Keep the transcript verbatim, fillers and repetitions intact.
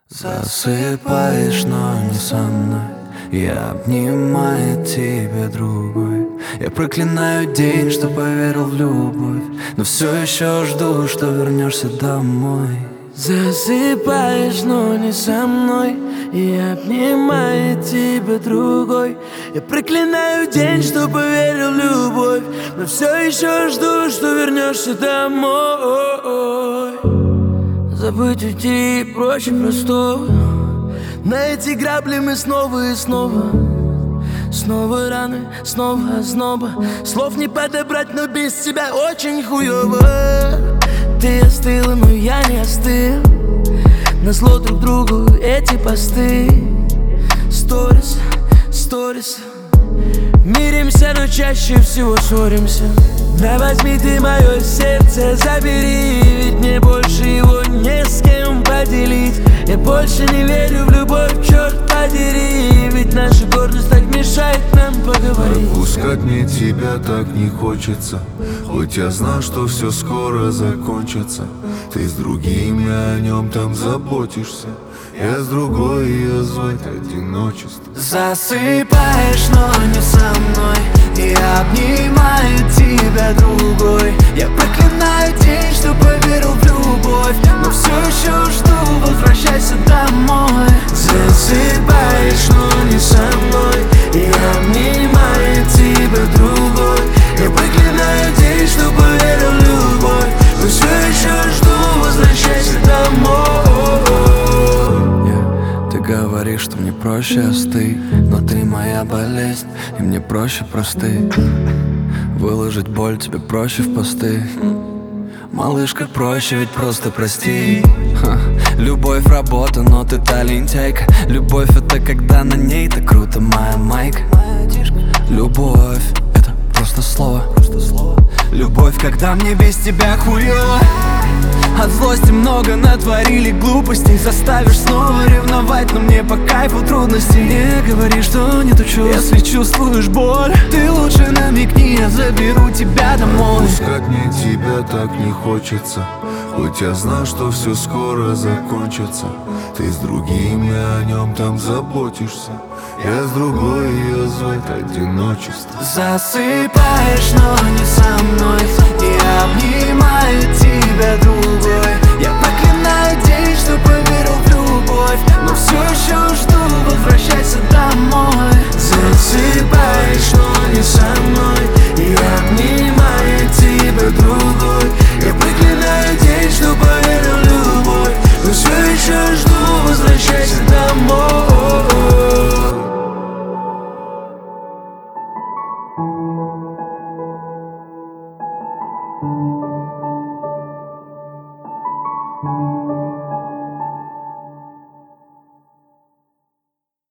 Засыпаешь, но не со мной. Я обнимаю тебя другой. Я проклинаю день, что поверил в любовь, но все еще жду, что вернешься домой. Засыпаешь, но не со мной. Я обнимаю тебя другой. Я проклинаю день, что поверил в любовь, но все еще жду, что вернешься домой. Забыть уйти проще простого. На эти грабли мы снова и снова. Снова раны, снова озноба. Слов не подобрать, но без тебя очень хуёво. Ты остыла, но я не остыл. Назло друг другу эти посты. Сторис, сторис. Миримся, но чаще всего ссоримся. Да возьми ты мое сердце, забери, ведь мне больше его не с кем поделить. Я больше не верю в любовь, черт подери, ведь наша гордость так мешает нам поговорить. Отпускать мне тебя так не хочется, хоть я знал, что все скоро закончится. Ты с другим, я о нем там заботишься. Я с другой, ее звать одиночество. Засыпаешь, но не со мной. Я обнимаю тебя другой. Я проклинаю день, что поверил в любовь, но все еще жду, возвращайся домой. Засыпаешь, но не со мной. Я обнимаю тебя другой. Я проклинаю день, что поверил в любовь, но все еще жду, возвращайся домой. Ты говоришь, что мне проще остыть, но ты моя болезнь, и мне проще простыть. Выложить боль тебе проще в посты. Малышка, проще ведь просто прости. Ха. Любовь работа, но ты та лентяйка. Любовь это когда на ней так круто, моя майка. Любовь это просто слово. Любовь, когда мне без тебя хуёво. От злости много натворили глупостей. Заставишь снова ревновать, но мне по кайфу трудности. Не говори, что нету чувств, если чувствуешь боль. Ты лучше намекни, я заберу тебя домой. Отпускать мне тебя так не хочется, хоть я знал, что все скоро закончится. Ты с другим, я о нем там заботишься. Я с другой, ее звать одиночество. Засыпаешь, но не со мной. Я обнимаю тебя другой.